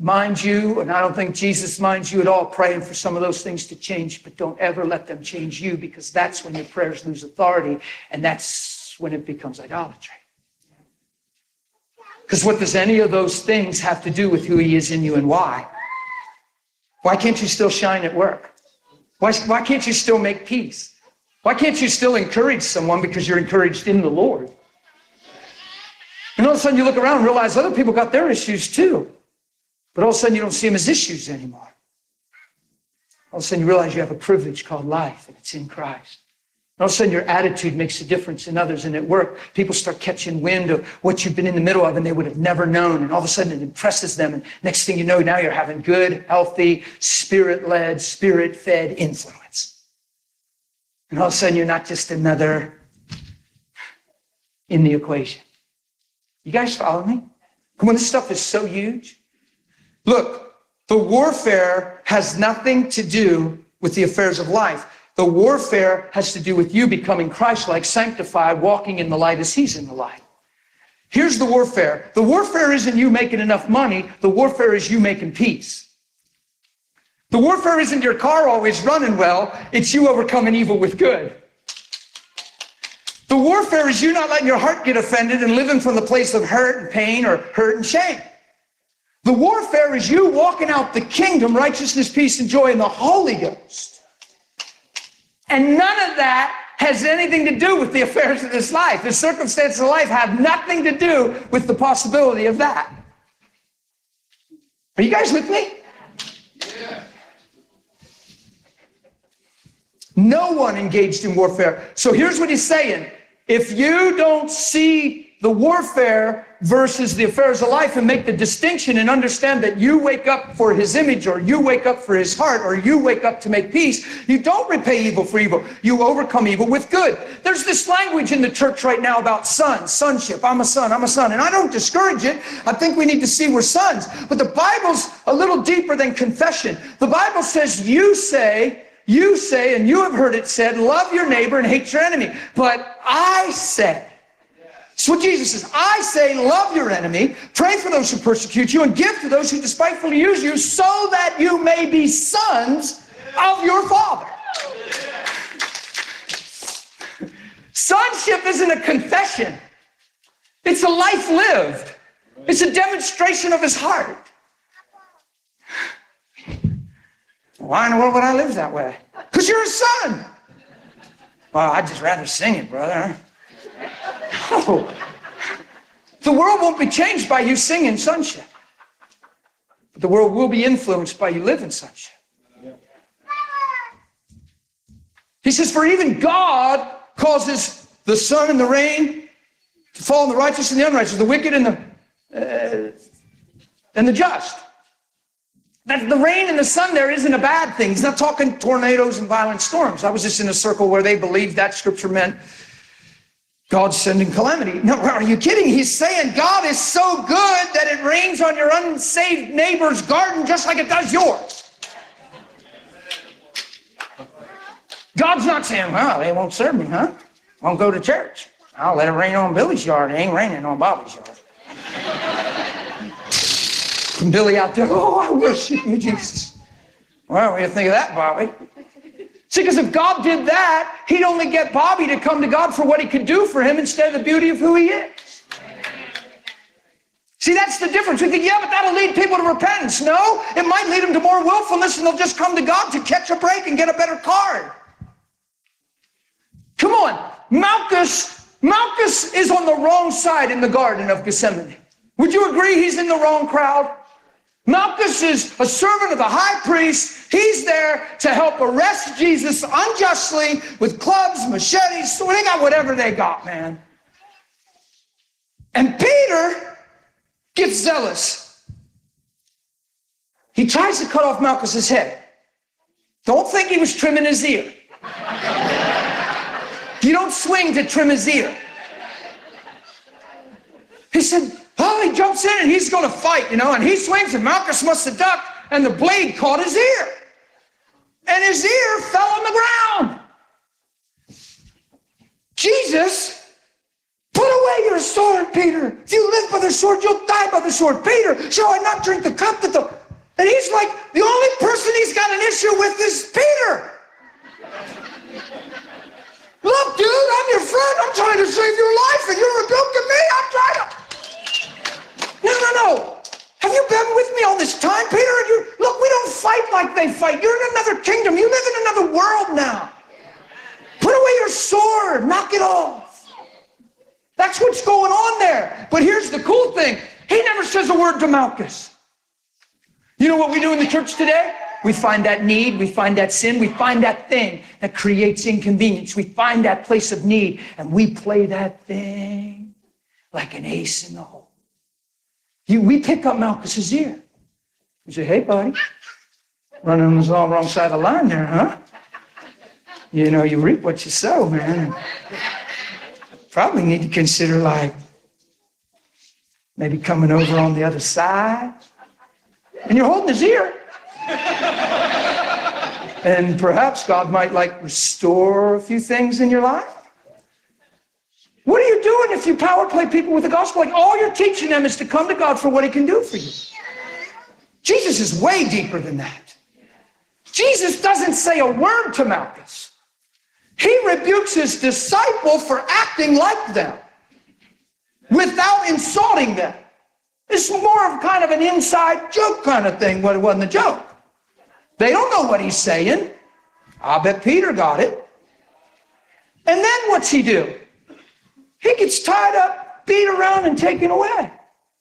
mind you, and I don't think Jesus minds you at all, praying for some of those things to change, but don't ever let them change you, because that's when your prayers lose authority, and that's when it becomes idolatry. Because what does any of those things have to do with who he is in you and why? Why can't you still shine at work? Why, why can't you still make peace? Why can't you still encourage someone because you're encouraged in the Lord? And all of a sudden you look around and realize other people got their issues too. But all of a sudden you don't see them as issues anymore. All of a sudden you realize you have a privilege called life, and it's in Christ. And all of a sudden your attitude makes a difference in others, and at work people start catching wind of what you've been in the middle of and they would have never known. And all of a sudden it impresses them, and next thing you know, now you're having good, healthy, spirit-led, spirit-fed influence. And all of a sudden you're not just another in the equation. You guys follow me? Come on, this stuff is so huge. Look, the warfare has nothing to do with the affairs of life. The warfare has to do with you becoming Christ-like, sanctified, walking in the light as he's in the light. Here's the warfare. The warfare isn't you making enough money. The warfare is you making peace. The warfare isn't your car always running well. It's you overcoming evil with good. The warfare is you not letting your heart get offended and living from the place of hurt and pain or hurt and shame. The warfare is you walking out the kingdom, righteousness, peace, and joy in the Holy Ghost. And none of that has anything to do with the affairs of this life. The circumstances of life have nothing to do with the possibility of that. Are you guys with me? Yeah. No one engaged in warfare. So here's what he's saying. If you don't see the warfare versus the affairs of life and make the distinction and understand that you wake up for his image, or you wake up for his heart, or you wake up to make peace, you don't repay evil for evil. You overcome evil with good. There's this language in the church right now about sons, sonship. I'm a son, I'm a son. And I don't discourage it. I think we need to see we're sons. But the Bible's a little deeper than confession. The Bible says you say, you say, and you have heard it said, love your neighbor and hate your enemy. But I say, that's what Jesus says. I say, love your enemy, pray for those who persecute you, and give to those who despitefully use you, so that you may be sons of your Father. Sonship isn't a confession. It's a life lived. It's a demonstration of his heart. Why in the world would I live that way? Because you're a son. Well, I'd just rather sing it, brother. No. The world won't be changed by you singing sonship. But the world will be influenced by you living sonship. He says, for even God causes the sun and the rain to fall on the righteous and the unrighteous, the wicked and the, uh, and the just. That the rain and the sun there isn't a bad thing. He's not talking tornadoes and violent storms. I was just in a circle where they believed that scripture meant God's sending calamity. No, are you kidding? He's saying God is so good that it rains on your unsaved neighbor's garden just like it does yours. God's not saying, well, they won't serve me, huh? Won't go to church. I'll let it rain on Billy's yard. It ain't raining on Bobby's yard. And Billy out there, oh, I worship you, Jesus. Well, what do you think of that, Bobby? See, because if God did that, he'd only get Bobby to come to God for what he could do for him instead of the beauty of who he is. See, that's the difference. We think, yeah, but that'll lead people to repentance. No, it might lead them to more willfulness, and they'll just come to God to catch a break and get a better card. Come on. Malchus, Malchus is on the wrong side in the Garden of Gethsemane. Would you agree he's in the wrong crowd? Malchus is a servant of the high priest. He's there to help arrest Jesus unjustly with clubs, machetes. So they got whatever they got, man. And Peter gets zealous. He tries to cut off Malchus's head. Don't think he was trimming his ear. You don't swing to trim his ear. He said, oh, he jumps in and he's going to fight, you know, and he swings and Malchus must have ducked and the blade caught his ear. And his ear fell on the ground. Jesus Put away your sword, Peter. If you live by the sword, you'll die by the sword. Peter, shall I not drink the cup that the... And he's like, the only person he's got an issue with is Peter. Look, dude, I'm your friend. I'm trying to save your life, and you're rebuking me. I'm trying to... No, no, no. Have you been with me all this time, Peter? And you look, we don't fight like they fight. You're in another kingdom. You live in another world now. Put away your sword. Knock it off. That's what's going on there. But here's the cool thing. He never says a word to Malchus. You know what we do in the church today? We find that need, we find that sin, we find that thing that creates inconvenience. We find that place of need, and we play that thing like an ace in the hole. You, we pick up Malchus's ear. We say, hey, buddy, running on the wrong side of the line there, huh? You know, you reap what you sow, man. Probably need to consider, like, maybe coming over on the other side. And you're holding his ear. And perhaps God might, like, restore a few things in your life. What are you doing if you power play people with the gospel? Like, all you're teaching them is to come to God for what he can do for you. Jesus is way deeper than that. Jesus doesn't say a word to Malchus. He rebukes his disciple for acting like them without insulting them. It's more of kind of an inside joke kind of thing, but it wasn't a joke. They don't know what he's saying. I bet Peter got it. And then what's he do? He gets tied up, beat around, and taken away.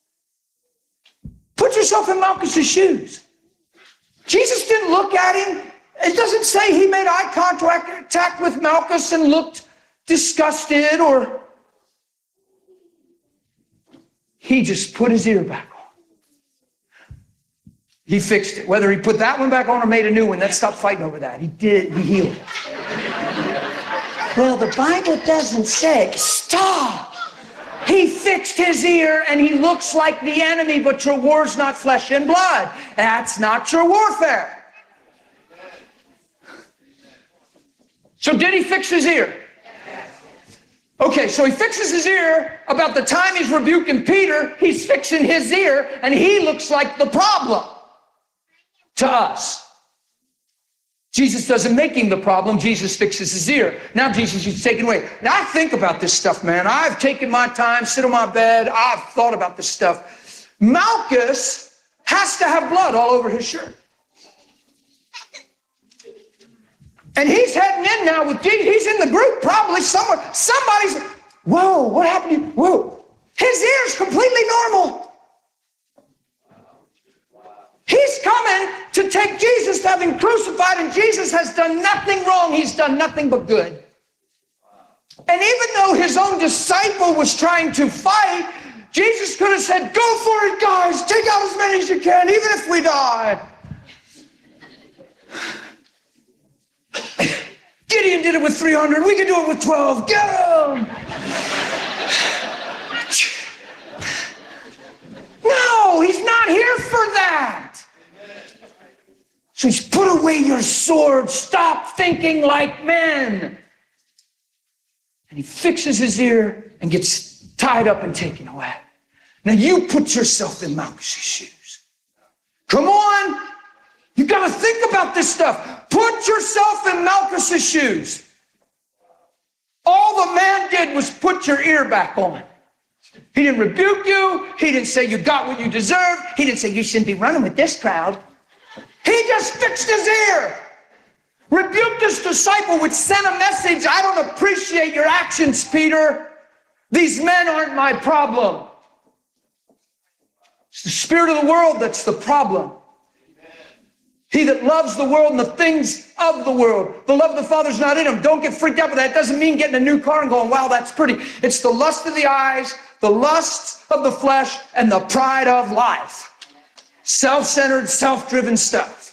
Put yourself in Malchus's shoes. Jesus didn't look at him. It doesn't say he made eye contact with Malchus and looked disgusted, or he just put his ear back on. He fixed it. Whether he put that one back on or made a new one, let's stop fighting over that. He did, he healed it. Well, the Bible doesn't say. Stop. He fixed his ear, and he looks like the enemy, but your war's not flesh and blood. That's not your warfare. So did he fix his ear? Okay, so he fixes his ear. About the time he's rebuking Peter, he's fixing his ear, and he looks like the problem to us. Jesus doesn't make him the problem. Jesus fixes his ear. Now Jesus is taken away. Now I think about this stuff, man. I've taken my time, sit on my bed. I've thought about this stuff. Malchus has to have blood all over his shirt. And he's heading in now with Jesus. He's in the group probably somewhere. Somebody's, whoa, what happened to you? Whoa. His ear's completely normal. He's coming to take Jesus to have him crucified, and Jesus has done nothing wrong. He's done nothing but good. And even though his own disciple was trying to fight, Jesus could have said, go for it, guys. Take out as many as you can, even if we die. Gideon did it with three hundred. We can do it with twelve. Get him! No, he's not here for that. So he's put away your sword. Stop thinking like men. And he fixes his ear and gets tied up and taken away. Now you put yourself in Malchus's shoes. Come on. You got to think about this stuff. Put yourself in Malchus's shoes. All the man did was put your ear back on. He didn't rebuke you. He didn't say you got what you deserved. He didn't say you shouldn't be running with this crowd. He just fixed his ear. Rebuked his disciple, which sent a message. I don't appreciate your actions, Peter. These men aren't my problem. It's the spirit of the world that's the problem. He that loves the world and the things of the world, the love of the Father's not in him. Don't get freaked out with that. It doesn't mean getting a new car and going, wow, that's pretty. It's the lust of the eyes, the lust of the flesh, and the pride of life. Self-centered, self-driven stuff.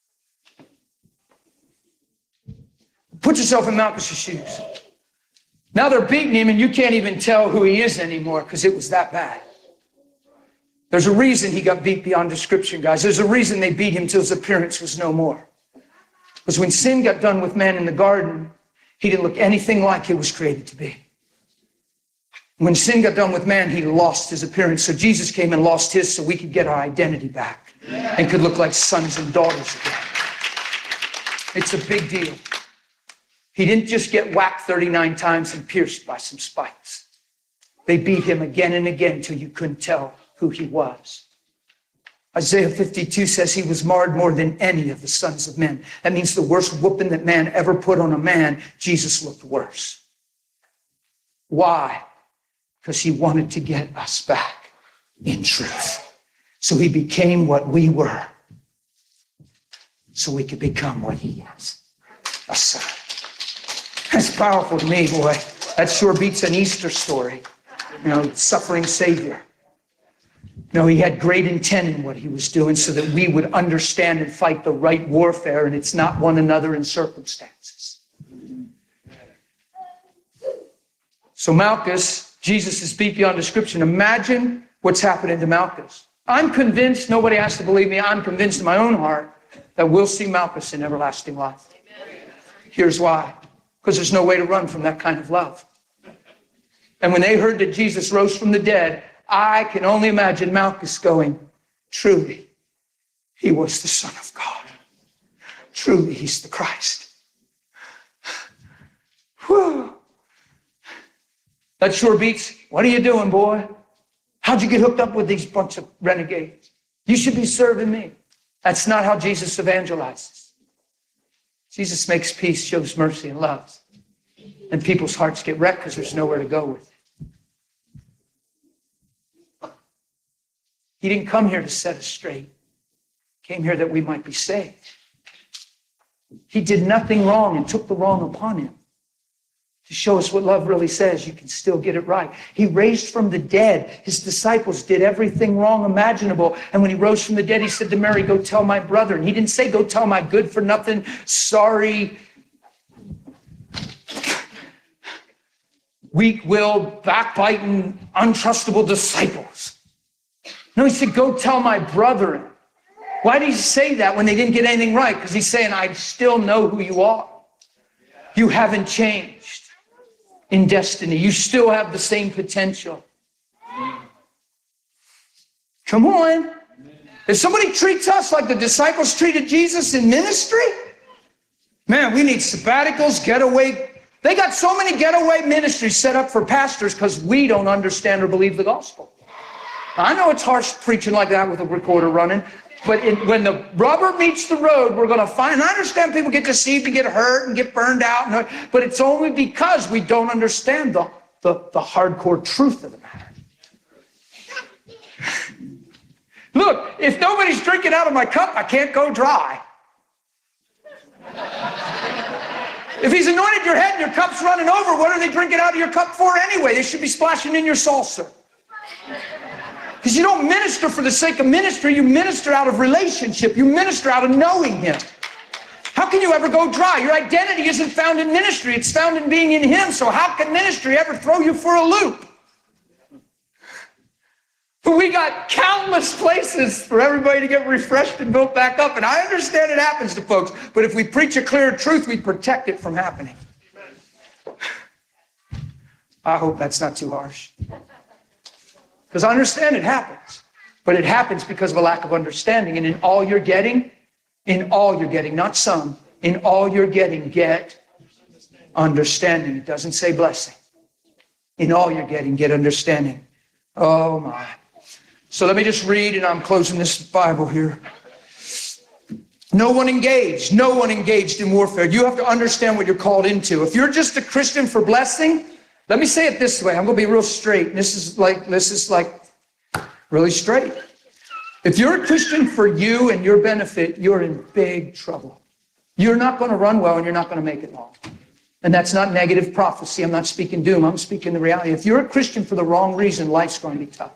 Put yourself in Malchus's shoes. Now they're beating him, and you can't even tell who he is anymore because it was that bad. There's a reason he got beat beyond description, guys. There's a reason they beat him till his appearance was no more. Because when sin got done with man in the garden, he didn't look anything like he was created to be. When sin got done with man, he lost his appearance. So Jesus came and lost his so we could get our identity back and could look like sons and daughters again. It's a big deal. He didn't just get whacked thirty-nine times and pierced by some spikes. They beat him again and again till you couldn't tell who he was. Isaiah fifty-two says he was marred more than any of the sons of men. That means the worst whooping that man ever put on a man, Jesus looked worse. Why? Because he wanted to get us back in truth. So he became what we were, so we could become what he is, a son. That's powerful to me, boy. That sure beats an Easter story. You know, suffering Savior. No, he had great intent in what he was doing so that we would understand and fight the right warfare, and it's not one another in circumstances. So Malchus, Jesus is beat beyond description. Imagine what's happening to Malchus. I'm convinced, nobody has to believe me, I'm convinced in my own heart that we'll see Malchus in everlasting life. Here's why. Because there's no way to run from that kind of love. And when they heard that Jesus rose from the dead, I can only imagine Malchus going, truly, he was the Son of God. Truly, he's the Christ. Whew. That sure beats, what are you doing, boy? How'd you get hooked up with these bunch of renegades? You should be serving me. That's not how Jesus evangelizes. Jesus makes peace, shows mercy, and love. And people's hearts get wrecked because there's nowhere to go with it. He didn't come here to set us straight. He came here that we might be saved. He did nothing wrong and took the wrong upon him. To show us what love really says, you can still get it right. He raised from the dead. His disciples did everything wrong imaginable. And when he rose from the dead, he said to Mary, go tell my brother. And he didn't say, go tell my good for nothing, sorry, weak-willed, backbiting, untrustable disciples. No, he said, go tell my brethren. Why did he say that when they didn't get anything right? Because he's saying, I still know who you are. You haven't changed in destiny. You still have the same potential. Come on. If somebody treats us like the disciples treated Jesus in ministry, man, we need sabbaticals, getaway. They got so many getaway ministries set up for pastors because we don't understand or believe the gospel. I know it's harsh preaching like that with a recorder running, but it, when the rubber meets the road, we're going to find, and I understand people get deceived and get hurt and get burned out, and, but it's only because we don't understand the, the, the hardcore truth of the matter. Look, if nobody's drinking out of my cup, I can't go dry. If he's anointed your head and your cup's running over, what are they drinking out of your cup for anyway? They should be splashing in your saucer. Because you don't minister for the sake of ministry, you minister out of relationship. You minister out of knowing him. How can you ever go dry? Your identity isn't found in ministry, it's found in being in him. So how can ministry ever throw you for a loop? But we got countless places for everybody to get refreshed and built back up. And I understand it happens to folks, but if we preach a clear truth, we protect it from happening. I hope that's not too harsh. Because I understand it happens, but it happens because of a lack of understanding. And in all you're getting, in all you're getting, not some, in all you're getting, get understanding. It doesn't say blessing. In all you're getting, get understanding. Oh my. So let me just read, and I'm closing this Bible here. No one engaged, no one engaged in warfare. You have to understand what you're called into. If you're just a Christian for blessing, let me say it this way. I'm going to be real straight. This is like, this is like really straight. If you're a Christian for you and your benefit, you're in big trouble. You're not going to run well and you're not going to make it long. And that's not negative prophecy. I'm not speaking doom. I'm speaking the reality. If you're a Christian for the wrong reason, life's going to be tough.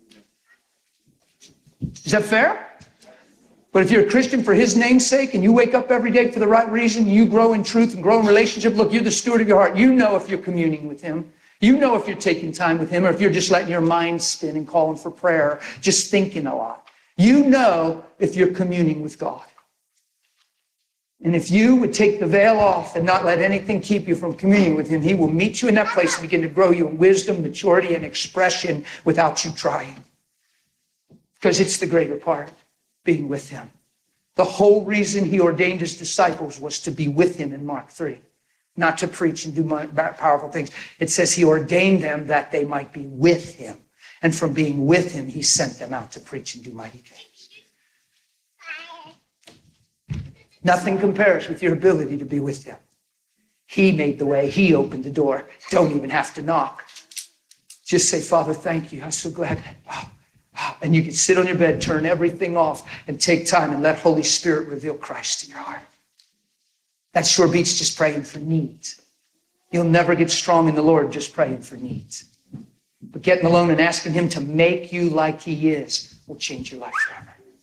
Is that fair? But if you're a Christian for his name's sake and you wake up every day for the right reason, you grow in truth and grow in relationship, look, you're the steward of your heart. You know if you're communing with him. You know if you're taking time with him or if you're just letting your mind spin and calling for prayer, just thinking a lot. You know if you're communing with God. And if you would take the veil off and not let anything keep you from communing with him, he will meet you in that place and begin to grow you in wisdom, maturity, and expression without you trying. Because it's the greater part, being with him. The whole reason he ordained his disciples was to be with him in Mark three, not to preach and do powerful things. It says he ordained them that they might be with him. And from being with him, he sent them out to preach and do mighty things. Nothing compares with your ability to be with him. He made the way. He opened the door. Don't even have to knock. Just say, Father, thank you. I'm so glad. Wow. Wow. And you can sit on your bed, turn everything off, and take time and let Holy Spirit reveal Christ in your heart. That's Shore Beach just praying for needs. You'll never get strong in the Lord just praying for needs. But getting alone and asking him to make you like he is will change your life forever.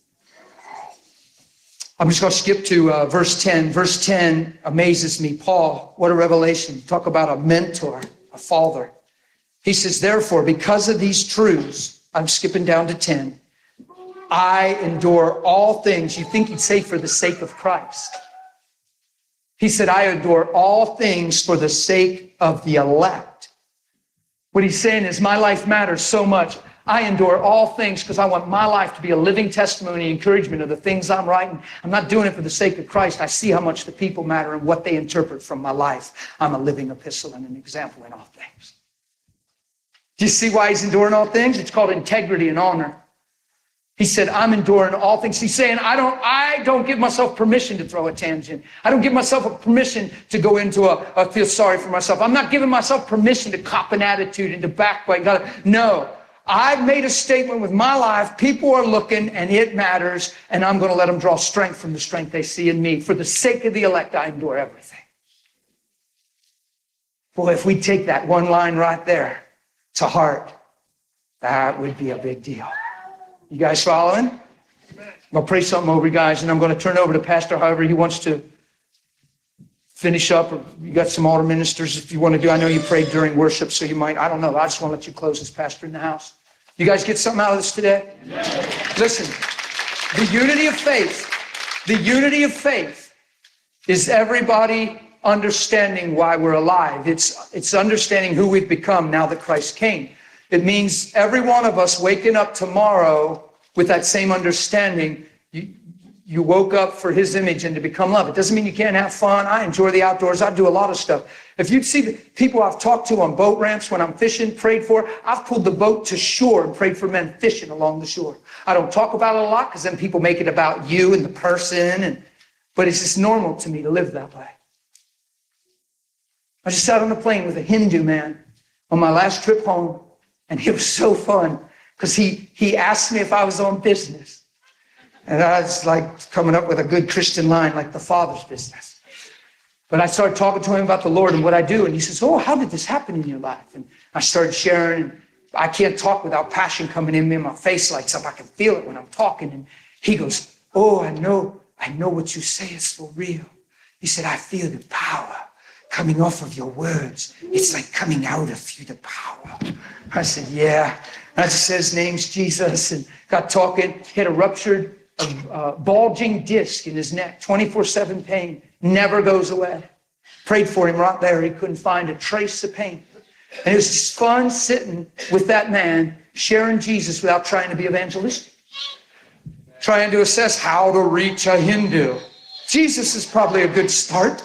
I'm just going to skip to uh, verse ten. Verse ten amazes me. Paul, what a revelation. Talk about a mentor, a father. He says, therefore, because of these truths, I'm skipping down to ten, I endure all things. You think he'd say for the sake of Christ. He said, I endure all things for the sake of the elect. What he's saying is my life matters so much. I endure all things because I want my life to be a living testimony, encouragement of the things I'm writing. I'm not doing it for the sake of Christ. I see how much the people matter and what they interpret from my life. I'm a living epistle and an example in all things. Do you see why he's enduring all things? It's called integrity and honor. He said, I'm enduring all things. He's saying, I don't, I don't give myself permission to throw a tangent. I don't give myself a permission to go into a, a feel sorry for myself. I'm not giving myself permission to cop an attitude and to backbite. No. I've made a statement with my life. People are looking and it matters. And I'm going to let them draw strength from the strength they see in me. For the sake of the elect, I endure everything. Boy, if we take that one line right there to heart, that would be a big deal. You guys following? I'm going to pray something over you guys, and I'm going to turn over to Pastor however he wants to finish up. Or you got some altar ministers if you want to do. I know you prayed during worship, so you might. I don't know. I just want to let you close as pastor in the house. You guys get something out of this today? Yes. Listen, the unity of faith, the unity of faith is everybody understanding why we're alive. It's, it's understanding who we've become now that Christ came. It means every one of us waking up tomorrow with that same understanding. You, you woke up for his image and to become love. It doesn't mean you can't have fun. I enjoy the outdoors. I do a lot of stuff. If you'd see the people I've talked to on boat ramps when I'm fishing, prayed for, I've pulled the boat to shore and prayed for men fishing along the shore. I don't talk about it a lot because then people make it about you and the person. And but it's just normal to me to live that way. I just sat on a plane with a Hindu man on my last trip home. And it was so fun because he, he asked me if I was on business. And I was like coming up with a good Christian line like the Father's business. But I started talking to him about the Lord and what I do. And he says, oh, how did this happen in your life? And I started sharing. And I can't talk without passion coming in me and my face lights up. I can feel it when I'm talking. And he goes, oh, I know, I know what you say is for real. He said, I feel the power coming off of your words. It's like coming out of you, the power. I said, yeah. And I just said his name's Jesus and got talking. He had a ruptured, uh, bulging disc in his neck, twenty-four seven pain, never goes away. Prayed for him right there. He couldn't find a trace of pain. And it was just fun sitting with that man, sharing Jesus without trying to be evangelistic. Trying to assess how to reach a Hindu. Jesus is probably a good start.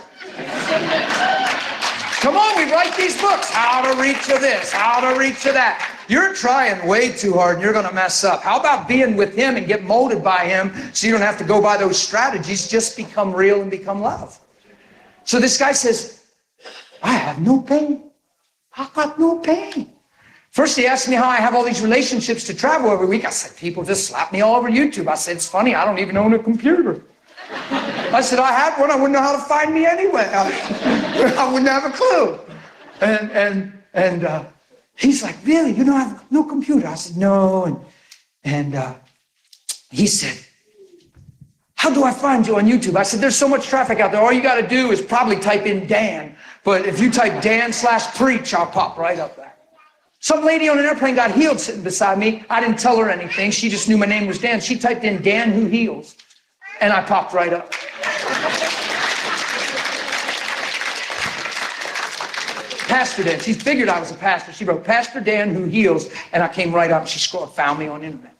Come on, we write these books. How to reach to this, how to reach to that. You're trying way too hard and you're going to mess up. How about being with him and get molded by him so you don't have to go by those strategies, just become real and become love. So this guy says, I have no pain. I got no pain. First he asked me how I have all these relationships to travel every week. I said, people just slap me all over YouTube. I said, it's funny, I don't even own a computer. I said, I had one, I wouldn't know how to find me anyway. I, I wouldn't have a clue. And and and uh, he's like, really? You don't have no computer? I said, no. And, and uh, he said, how do I find you on YouTube? I said, there's so much traffic out there. All you got to do is probably type in Dan. But if you type Dan slash preach, I'll pop right up there. Some lady on an airplane got healed sitting beside me. I didn't tell her anything. She just knew my name was Dan. She typed in Dan who heals. And I popped right up. Pastor Dan. She figured I was a pastor. She wrote, Pastor Dan who heals. And I came right up. She scrolled, found me on internet.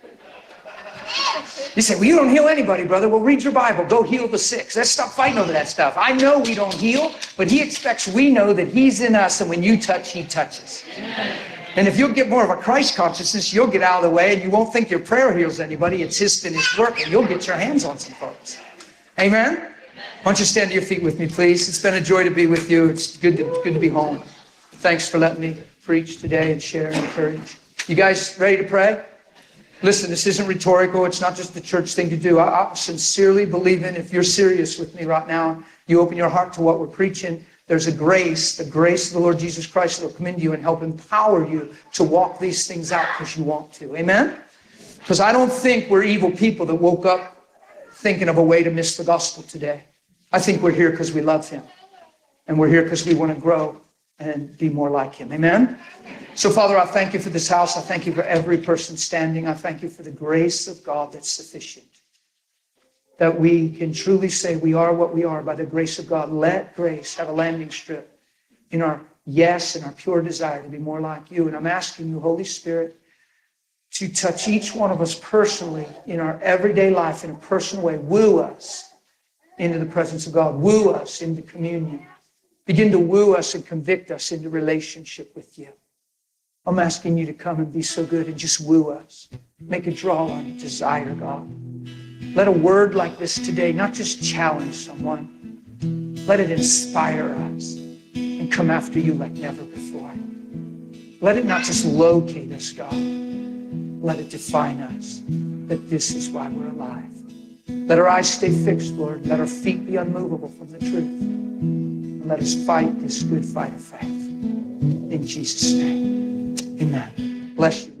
You say, well, you don't heal anybody, brother. Well, read your Bible. Go heal the sick. Let's stop fighting over that stuff. I know we don't heal, but he expects we know that he's in us, and when you touch, he touches. And if you'll get more of a Christ consciousness, you'll get out of the way, and you won't think your prayer heals anybody. It's his finished work, and you'll get your hands on some folks. Amen? Why don't you stand to your feet with me, please? It's been a joy to be with you. It's good to, good to be home. Thanks for letting me preach today and share and encourage. You guys ready to pray? Listen, this isn't rhetorical. It's not just the church thing to do. I, I sincerely believe in, if you're serious with me right now, you open your heart to what we're preaching, there's a grace, the grace of the Lord Jesus Christ that will come into you and help empower you to walk these things out because you want to. Amen? Because I don't think we're evil people that woke up thinking of a way to miss the gospel today. I think we're here because we love him. And we're here because we want to grow and be more like him. Amen? So, Father, I thank you for this house. I thank you for every person standing. I thank you for the grace of God that's sufficient. That we can truly say we are what we are by the grace of God. Let grace have a landing strip in our yes and our pure desire to be more like you. And I'm asking you, Holy Spirit, to touch each one of us personally in our everyday life in a personal way. Woo us into the presence of God. Woo us into communion. Begin to woo us and convict us into relationship with you. I'm asking you to come and be so good and just woo us. Make a draw on it, desire, God. Let a word like this today not just challenge someone. Let it inspire us and come after you like never before. Let it not just locate us, God. Let it define us, that this is why we're alive. Let our eyes stay fixed, Lord. Let our feet be unmovable from the truth. And let us fight this good fight of faith. In Jesus' name, amen. Bless you.